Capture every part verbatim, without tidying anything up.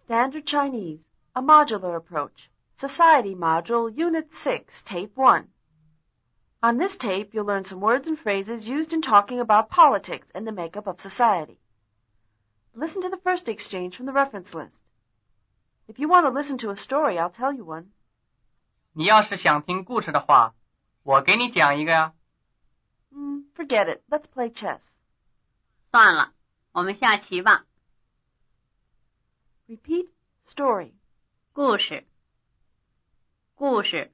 Standard Chinese, a modular approach. Society Module, Unit six, Tape one. On this tape, you'll learn some words and phrases used in talking about politics and the makeup of society. Listen to the first exchange from the reference list. If you want to listen to a story, I'll tell you one. 你要是想听故事的话，我给你讲一个呀。 Mm, forget it. Let's play chess. 算了，我们下棋吧。 Repeat story. 故事，故事，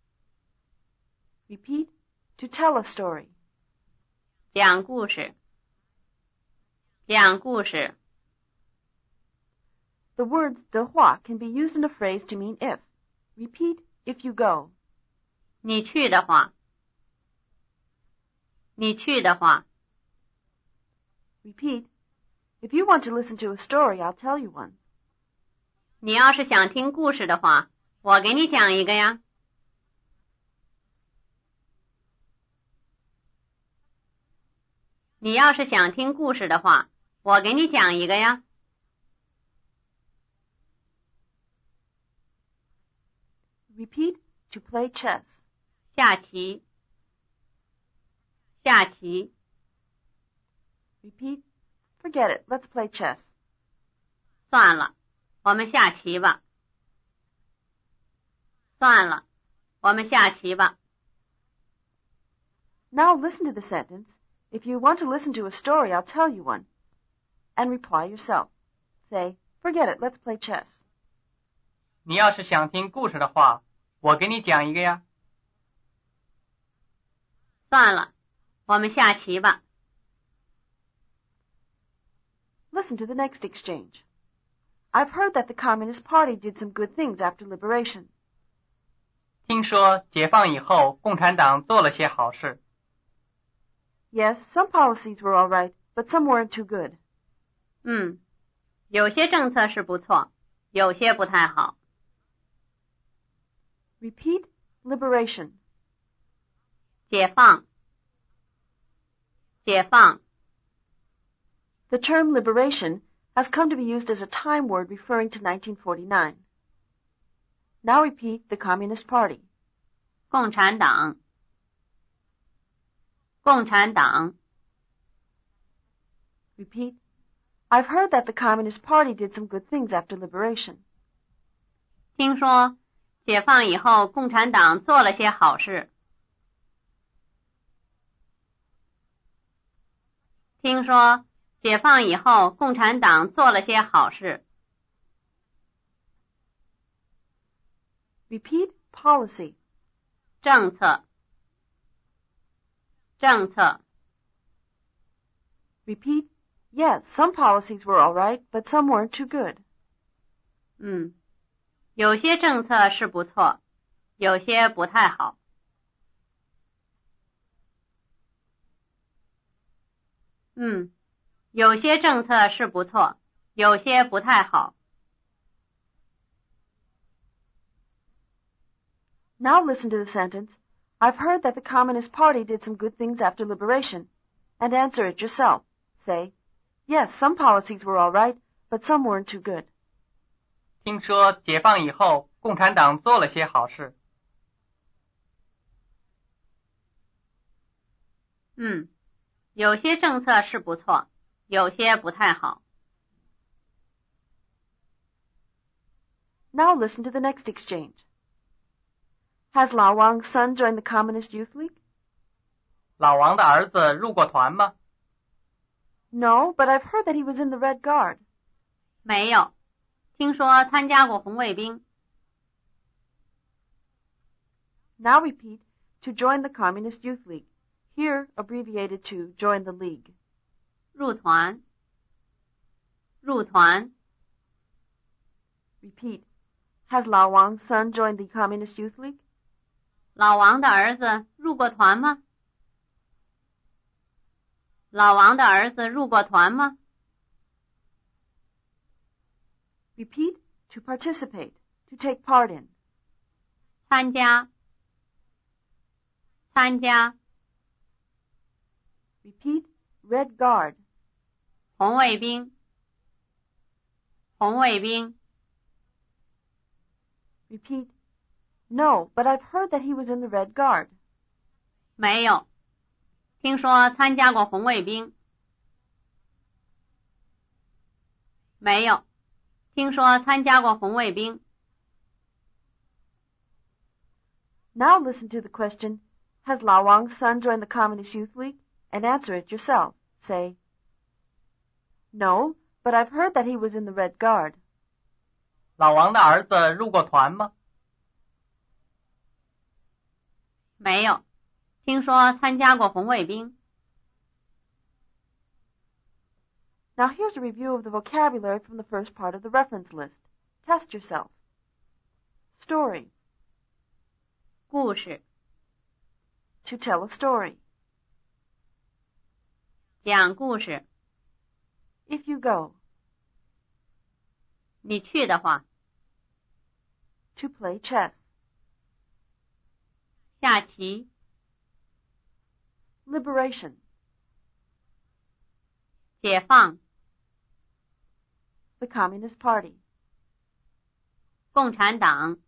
Repeat to tell a story. 讲故事，讲故事。 The words de hua can be used in a phrase to mean if. Repeat if you go. 你去的话，你去的话。 Repeat. If you want to listen to a story, I'll tell you one. 你要是想听故事的话，我给你讲一个呀。你要是想听故事的话，我给你讲一个呀。 Repeat to play chess. 下棋，下棋。 Repeat. Forget it. Let's play chess. 算了，我们下棋吧。算了，我们下棋吧。 Now listen to the sentence. If you want to listen to a story, I'll tell you one. And reply yourself. Say, forget it. Let's play chess. 你要是想听故事的话，我给你讲一个呀。 算了，我们下棋吧。 Listen to the next exchange. I've heard that the Communist Party did some good things after liberation. 听说解放以后，共产党做了些好事。 Yes, some policies were all right, but some weren't too good. 嗯，有些政策是不错，有些不太好。 Repeat liberation. 解放，解放。 The term liberation has come to be used as a time word referring to nineteen forty-nine. Now repeat the Communist Party. 共产党，共产党。 Repeat. I've heard that the Communist Party did some good things after liberation. 听说解放以后，共产党做了些好事。听说解放以后，共产党做了些好事。 Repeat policy. 政策，政策。 Repeat. Yes, some policies were all right, but some weren't too good. 嗯，有些政策是不错，有些不太好。嗯，有些政策是不错，有些不太好。 Now listen to the sentence. I've heard that the Communist Party did some good things after liberation. And answer it yourself. Say, yes, some policies were all right, but some weren't too good. 听说解放以后，共产党做了些好事。 嗯，有些政策是不错，有些不太好。 Now listen to the next exchange. Has Lao Wang's son joined the Communist Youth League? 老王的儿子入过团吗？ No, but I've heard that he was in the Red Guard. 没有，听说参加过红卫兵。 Now repeat to join the Communist Youth League. Here abbreviated to join the league. 入团，入团。 Repeat. Has Lao Wang's son joined the Communist Youth League? 老王的儿子入过团吗？老王的儿子入过团吗？ Repeat to participate, to take part in. 参加，参加。 Repeat Red Guard. 红卫兵，红卫兵。 Repeat, No, but I've heard that he was in the Red Guard. 没有，听说参加过红卫兵。没有，听说参加过红卫兵。 Now listen to the question, Has Lao Wang's son joined the Communist Youth League? And answer it yourself. Say, No, but I've heard that he was in the Red Guard. 老王的儿子入过团吗？ 没有，听说参加过红卫兵。 Now here's a review of the vocabulary from the first part of the reference list. Test yourself. Story. 故事， To tell a story. 讲故事。 If you go. 你去的话。 To play chess. 下棋。 Liberation. 解放。 The Communist Party. 共产党。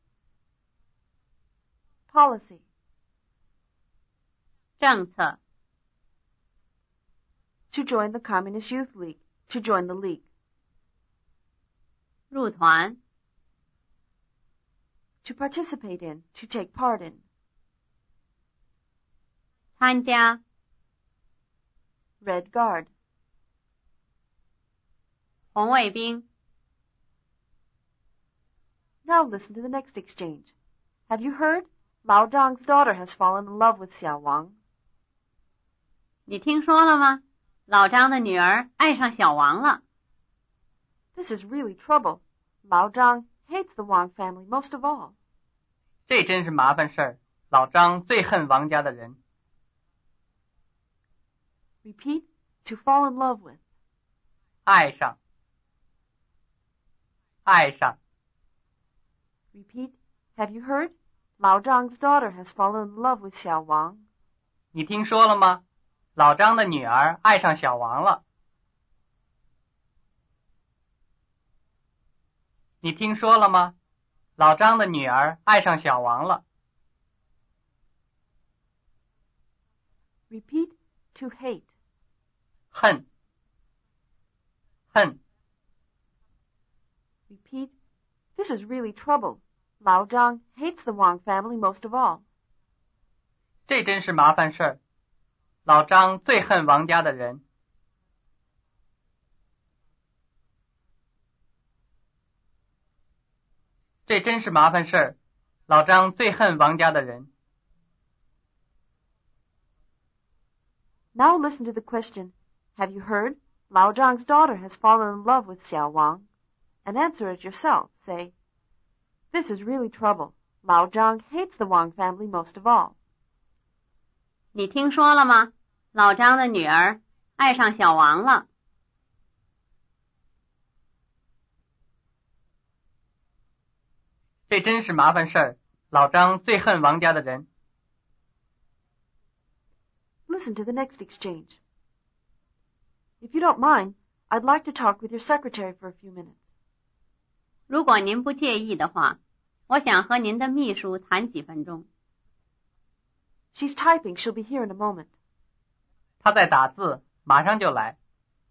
Policy. 政策。 To join the Communist Youth League. To join the league. 入团。 To participate in. To take part in. 参加。 Red Guard. 红卫兵。 Now listen to the next exchange. Have you heard? Lao Zhang's daughter has fallen in love with Xiao Wang. 你听说了吗？老张的女儿爱上小王了。 This is really trouble. Lao Zhang hates the Wang family most of all. 这真是麻烦事儿。老张最恨王家的人。 Repeat, to fall in love with. 爱上，爱上。 Repeat, have you heard? Lao Zhang's daughter has fallen in love with Xiao Wang. 你听说了吗？老张的女儿爱上小王了。你听说了吗？老张的女儿爱上小王了。 Repeat, to hate. 恨，恨。 Repeat, this is really trouble. Lao Zhang hates the Wang family most of all. 这真是麻烦事儿。老张最恨王家的人。这真是麻烦事儿。老张最恨王家的人。 Now listen to the question, have you heard? Lao Zhang's daughter has fallen in love with Xiao Wang. And answer it yourself. Say, This is really trouble. Lao Zhang hates the Wang family most of all. 你听说了吗？老张的女儿爱上小王了。 这真是麻烦事儿。老张最恨王家的人。 Listen to the next exchange. If you don't mind, I'd like to talk with your secretary for a few minutes. 如果您不介意的话，我想和您的秘书谈几分钟。 She's typing. She'll be here in a moment. 他在打字，马上就来。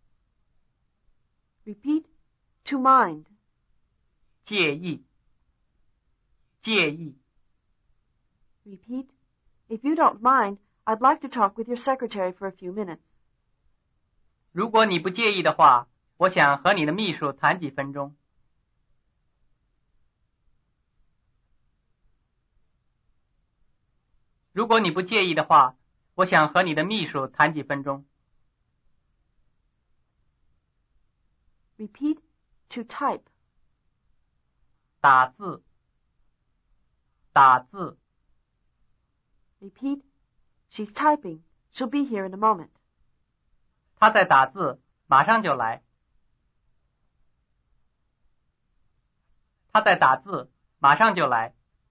Repeat, to mind. 介意，介意。 Repeat, if you don't mind, I'd like to talk with your secretary for a few minutes. 如果你不介意的话，我想和你的秘书谈几分钟。如果你不介意的话，我想和你的秘书谈几分钟。 Repeat, to type. 打字，打字。 Repeat, she's typing. She'll be here in a moment. 他在打字，马上就来。他在打字，马上就来。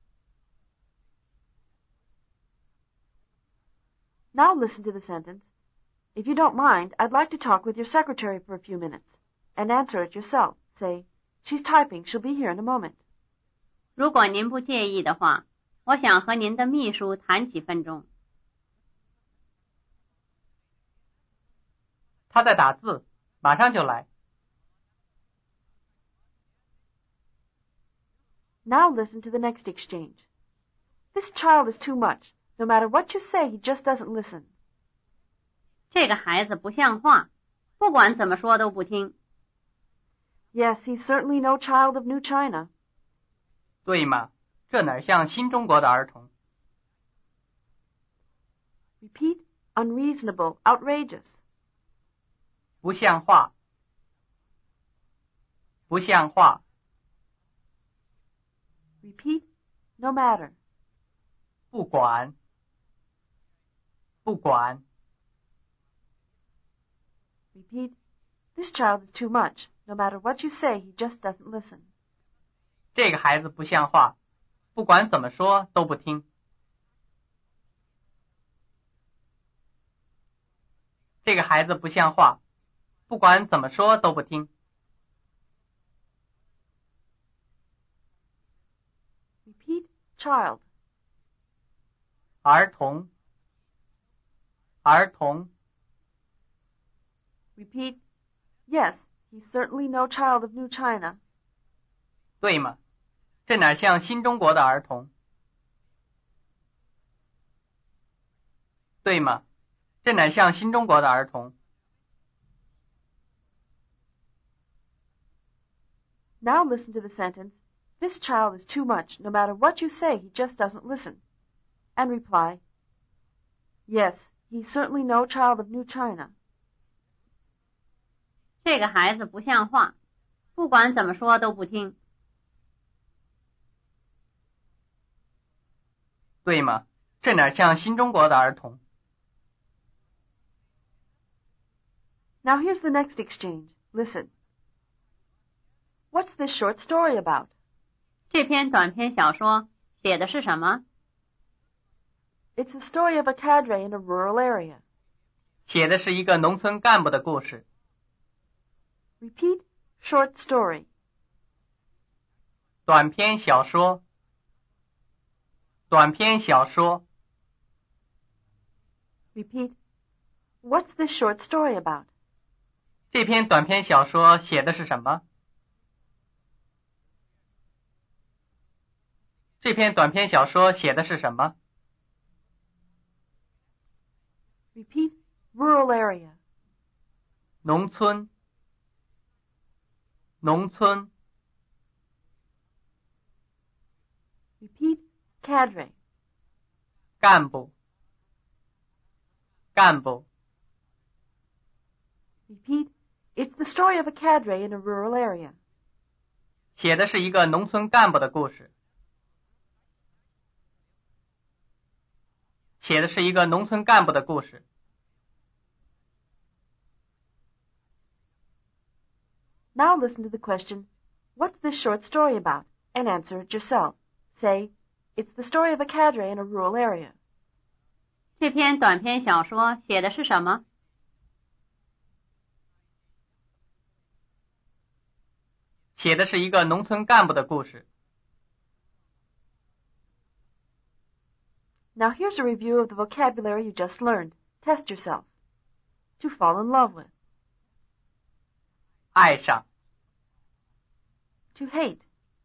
Now listen to the sentence. If you don't mind, I'd like to talk with your secretary for a few minutes. And answer it yourself. Say, She's typing. She'll be here in a moment. 如果您不介意的话，我想和您的秘书谈几分钟。 他在打字，马上就来。 Now listen to the next exchange. This child is too much. No matter what you say, he just doesn't listen. 这个孩子不像话，不管怎么说都不听。 Yes, he's certainly no child of New China. 对嘛，这哪像新中国的儿童。 Repeat, unreasonable, outrageous. 不像话，不像话。 Repeat, no matter. 不管，不管。 Repeat, this child is too much. No matter what you say, he just doesn't listen. 这个孩子不像话，不管怎么说都不听。这个孩子不像话，不管怎么说都不听。 Repeat, child. 儿童，儿童。 Repeat, yes, he's certainly no child of New China. 对嘛，这哪像新中国的儿童。对嘛，这哪像新中国的儿童。 Now listen to the sentence, this child is too much. No matter what you say, he just doesn't listen. And reply, yes, he's certainly no child of New China. 这个孩子不像话，不管怎么说都不听。 对嘛，这哪像新中国的儿童。 Now here's the next exchange. Listen. What's this short story about? 这篇短篇小说写的是什么？ It's the story of a cadre in a rural area. 写的是一个农村干部的故事。 Repeat, short story. 短篇小说，短篇小说。 Repeat, what's this short story about? 这篇短篇小说写的是什么？这篇短篇小说写的是什么？ Repeat, rural area. 农村，农村。 Repeat, cadre. 干部，干部。 Repeat, it's the story of a cadre in a rural area. 写的是一个农村干部的故事。写的是一个农村干部的故事。 Now listen to the question, what's this short story about? And answer it yourself. Say, it's the story of a cadre in a rural area. 这篇短篇小说写的是什么？ 写的是一个农村干部的故事。 Now here's a review of the vocabulary you just learned. Test yourself. To fall in love with. 爱上， To hate.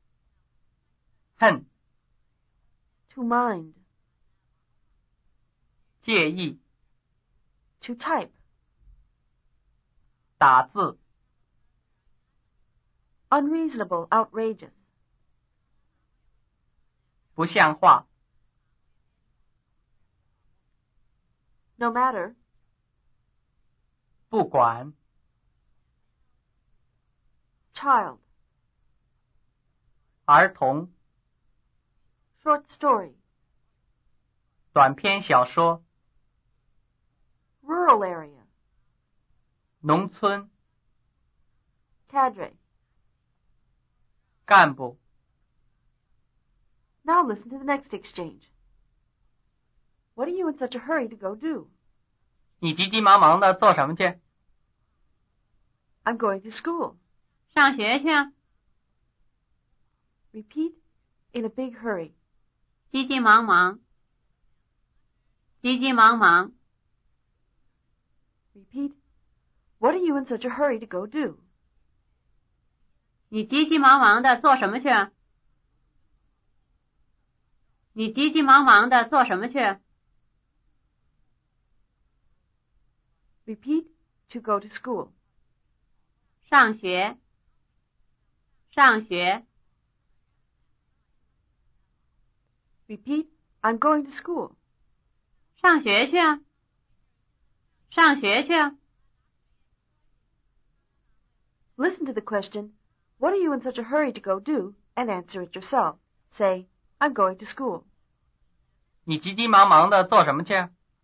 恨， To mind. 介意， To type. 打字， Unreasonable, outrageous. 不像话， No matter. 不管， Child. 儿童， Short story. 短篇小说， Rural area. 农村， Cadre. 干部。 Now listen to the next exchange. What are you in such a hurry to go do? 你急急忙忙的做什么去？ I'm going to school. 上学去啊。 Repeat, in a big hurry. 急急忙忙，急急忙忙。 Repeat, what are you in such a hurry to go do? 你急急忙忙的做什么去？你急急忙忙的做什么去？ Repeat, to go to school. 上学，上学。 Repeat, I'm going to school. 上学去啊，上学去啊。 Listen to the question, what are you in such a hurry to go do, and answer it yourself. Say, I'm going to school. 你急急忙忙的做什么去？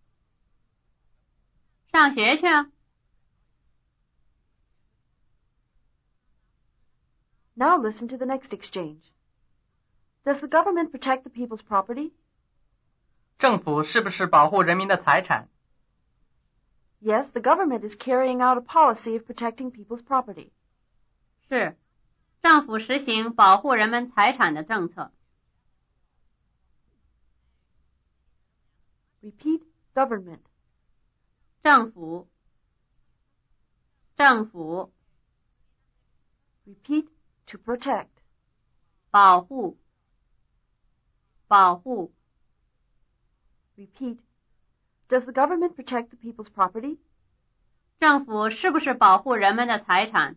上学去啊。 Now listen to the next exchange. Does the government protect the people's property? 政府是不是保护人民的财产？ Yes, the government is carrying out a policy of protecting people's property. 是，政府实行保护人们财产的政策。 Repeat, government. 政府，政府。 Repeat, to protect. 保护，保护。 Repeat, does the government protect the people's property? 政府是不是保护人们的财产？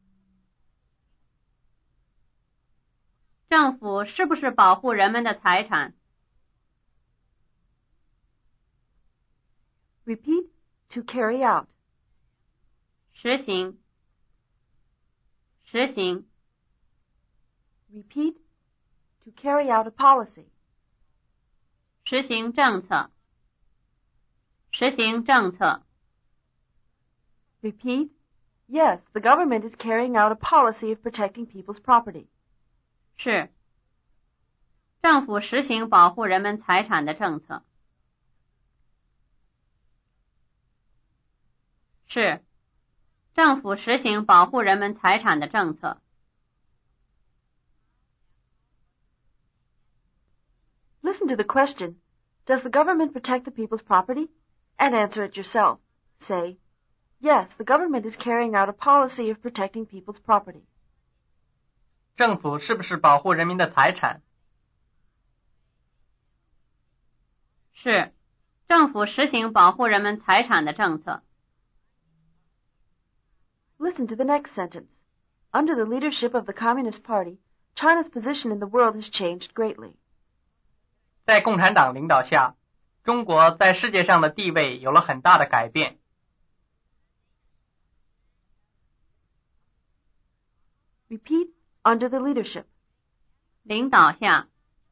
政府是不是保护人们的财产？ Repeat, to carry out. 实行，实行。 Repeat, to carry out a policy. 实行政策，实行政策。 Repeat, yes, the government is carrying out a policy of protecting people's property. 是，政府实行保护人们财产的政策。是，政府实行保护人们财产的政策。 Listen to the question, does the government protect the people's property? And answer it yourself. Say, yes, the government is carrying out a policy of protecting people's property. 政府是不是保护人民的财产？ 是，政府实行保护人们财产的政策。 Listen to the next sentence. Under the leadership of the Communist Party, China's position in the world has changed greatly. 在共产党领导下，中国在世界上的地位有了很大的改变。 Repeat, under the leadership. 领导下，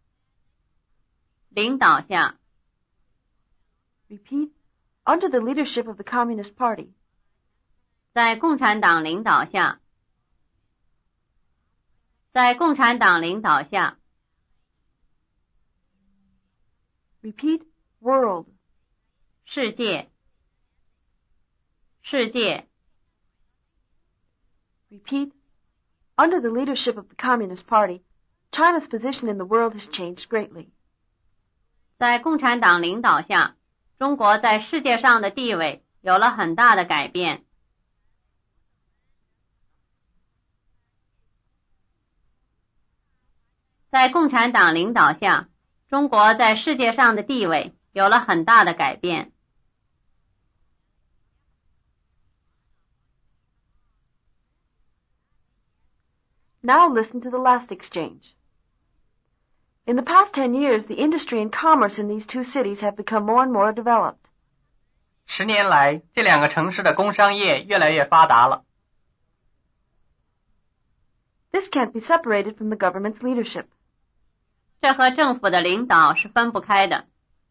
领导下。 Repeat, under the leadership of the Communist Party. 在共产党领导下，在共产党领导下。 Repeat, world. 世界，世界。 Repeat, under the leadership of the Communist Party, China's position in the world has changed greatly. 在共产党领导下，中国在世界上的地位有了很大的改变。在共产党领导下，中国在世界上的地位有了很大的改变。 Now listen to the last exchange. In the past ten years, the industry and commerce in these two cities have become more and more developed. 十年来，这两个城市的工商业越来越发达了。 This can't be separated from the government's leadership. 这和政府的领导是分不开的。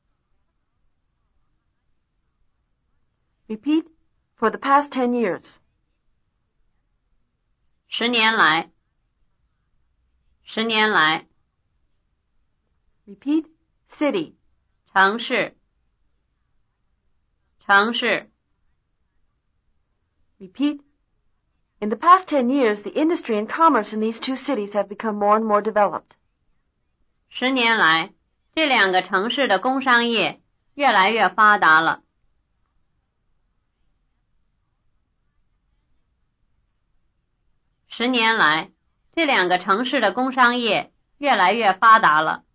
Repeat, for the past ten years. 十年来，十年来。 Repeat, city. 城市，城市。 Repeat, in the past ten years, the industry and commerce in these two cities have become more and more developed. 十年来，这两个城市的工商业越来越发达了。十年来，这两个城市的工商业越来越发达了。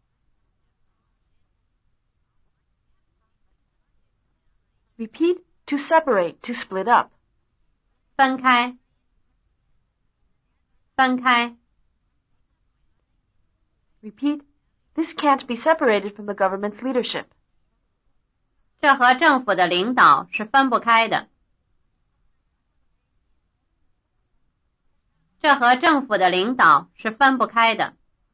Repeat to separate, to split up. 分开，分开。 Repeat, this can't be separated from the government's leadership. 这和政府的领导是分不开的。这和政府的领导是分不开的。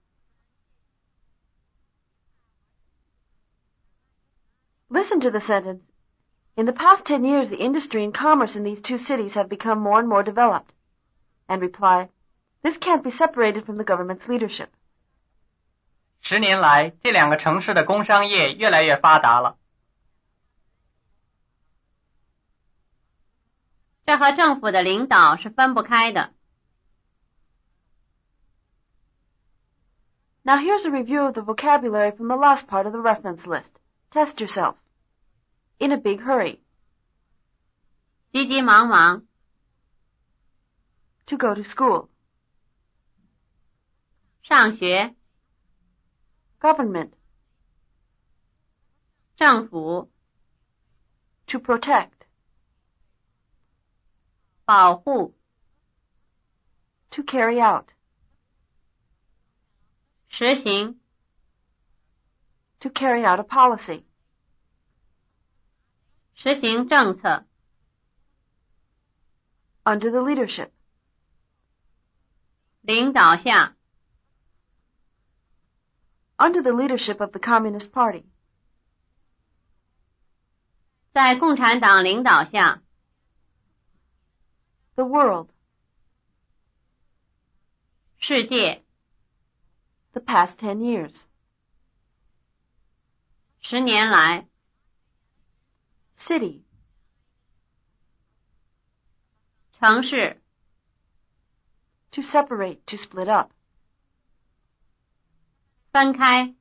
Listen to the sentence. In the past ten years, the industry and commerce in these two cities have become more and more developed. And reply, this can't be separated from the government's leadership. 十年来，这两个城市的工商业越来越发达了。 这和政府的领导是分不开的。 Now here's a review of the vocabulary from the last part of the reference list. Test yourself. In a big hurry. 急急忙忙。 To go to school. 上学。 Government. 政府。 To protect. 保护。 To carry out. 实行。 To carry out a policy. 实行政策。 Under the leadership. 领导下。 Under the leadership of the Communist Party. 在共产党领导下。 The world. 世界。 The past ten years. 十年来。 City. 城市。 To separate, to split up. 分开。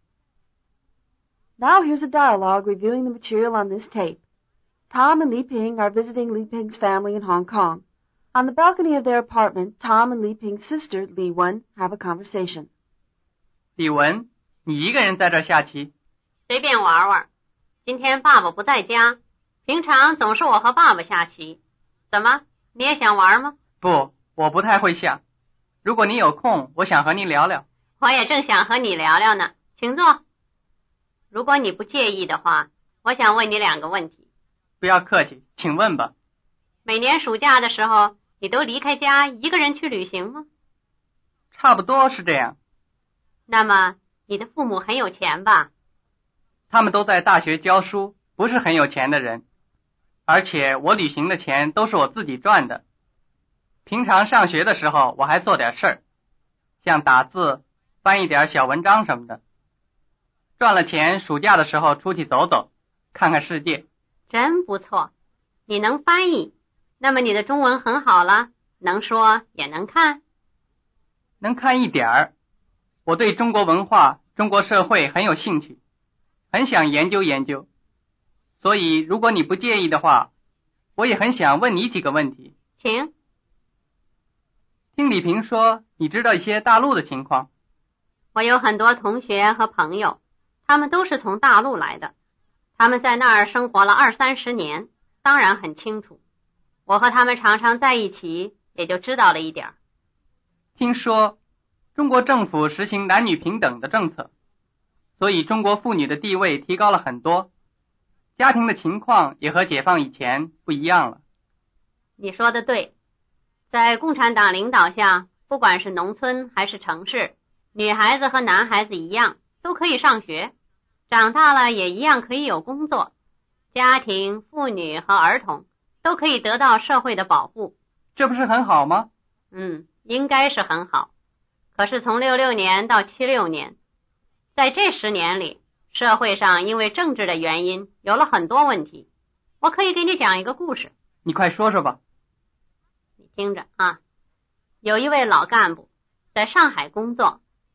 Now here's a dialogue reviewing the material on this tape. Tom and Li Ping are visiting Li Ping's family in Hong Kong. On the balcony of their apartment, Tom and Li Ping's sister, Li Wen, have a conversation. 李文，你一个人在这儿下棋？ 随便玩玩。今天爸爸不在家，平常总是我和爸爸下棋。怎么，你也想玩吗？ 不，我不太会下。如果你有空，我想和你聊聊。 我也正想和你聊聊呢，请坐。如果你不介意的话，我想问你两个问题。 不要客气，请问吧。 每年暑假的时候，你都离开家一个人去旅行吗？ 差不多是这样。 那么，你的父母很有钱吧？ 他们都在大学教书，不是很有钱的人。而且我旅行的钱都是我自己赚的。平常上学的时候，我还做点事儿，像打字、翻译点小文章什么的。赚了钱，暑假的时候出去走走，看看世界。 真不错，你能翻译，那么你的中文很好了，能说也能看。 能看一点儿。我对中国文化、中国社会很有兴趣，很想研究研究。所以如果你不介意的话，我也很想问你几个问题。 请。 听李平说，你知道一些大陆的情况。 我有很多同学和朋友，他们都是从大陆来的，他们在那儿生活了二三十年，当然很清楚。我和他们常常在一起，也就知道了一点。 听说中国政府实行男女平等的政策，所以中国妇女的地位提高了很多，家庭的情况也和解放以前不一样了。 你说的对，在共产党领导下，不管是农村还是城市，女孩子和男孩子一样，都可以上学，长大了也一样可以有工作，家庭、妇女和儿童都可以得到社会的保护。 这不是很好吗？ 嗯，应该是很好。可是从六六年到七六年，在这十年里，社会上因为政治的原因有了很多问题。我可以给你讲一个故事。 你快说说吧。 你听着啊，有一位老干部在上海工作，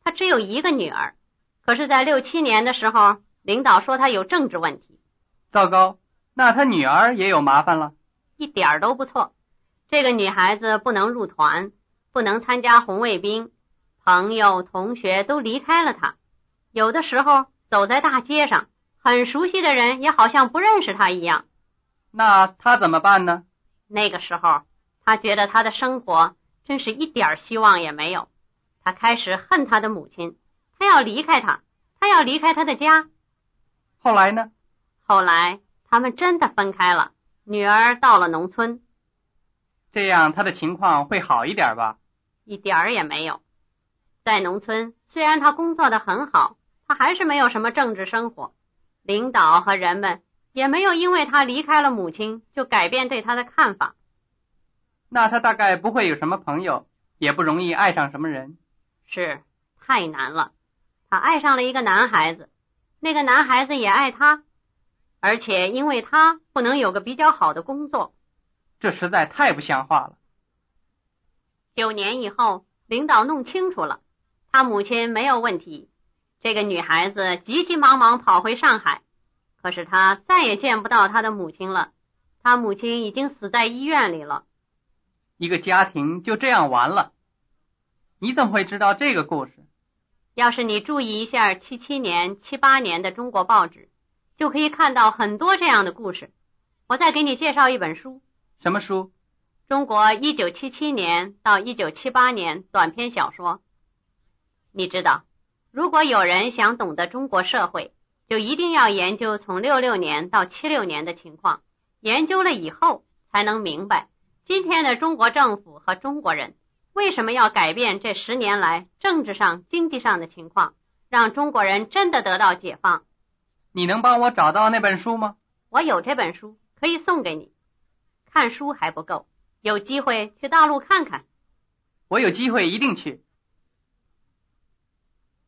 他只有一个女儿，可是在六七年的时候，领导说他有政治问题。 糟糕，那他女儿也有麻烦了。 一点儿都不错。这个女孩子不能入团，不能参加红卫兵，朋友同学都离开了她。有的时候走在大街上，很熟悉的人也好像不认识她一样。 那她怎么办呢？ 那个时候她觉得她的生活真是一点希望也没有。她开始恨她的母亲，她要离开她，她要离开她的家。 后来呢？ 后来他们真的分开了，女儿到了农村。 这样她的情况会好一点吧？ 一点儿也没有。在农村，虽然她工作得很好，她还是没有什么政治生活。领导和人们也没有因为她离开了母亲就改变对她的看法。 那她大概不会有什么朋友，也不容易爱上什么人。 是，太难了。她爱上了一个男孩子，那个男孩子也爱她，而且因为她不能有个比较好的工作。 这实在太不像话了。 九年以后，领导弄清楚了，他母亲没有问题。这个女孩子急急忙忙跑回上海，可是她再也见不到她的母亲了。她母亲已经死在医院里了。 一个家庭就这样完了。你怎么会知道这个故事？ 要是你注意一下七七年、七八年的中国报纸，就可以看到很多这样的故事。我再给你介绍一本书。 什么书？ 中国一九七七年到一九七八年短篇小说。你知道，如果有人想懂得中国社会，就一定要研究从六六年到七六年的情况，研究了以后才能明白今天的中国政府和中国人为什么要改变这十年来政治上、经济上的情况，让中国人真的得到解放。 你能帮我找到那本书吗？ 我有这本书，可以送给你。看书还不够，有机会去大陆看看。 我有机会一定去。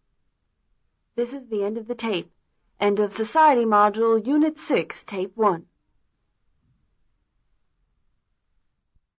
This is the end of the tape. End of Society Module, Unit six, Tape one.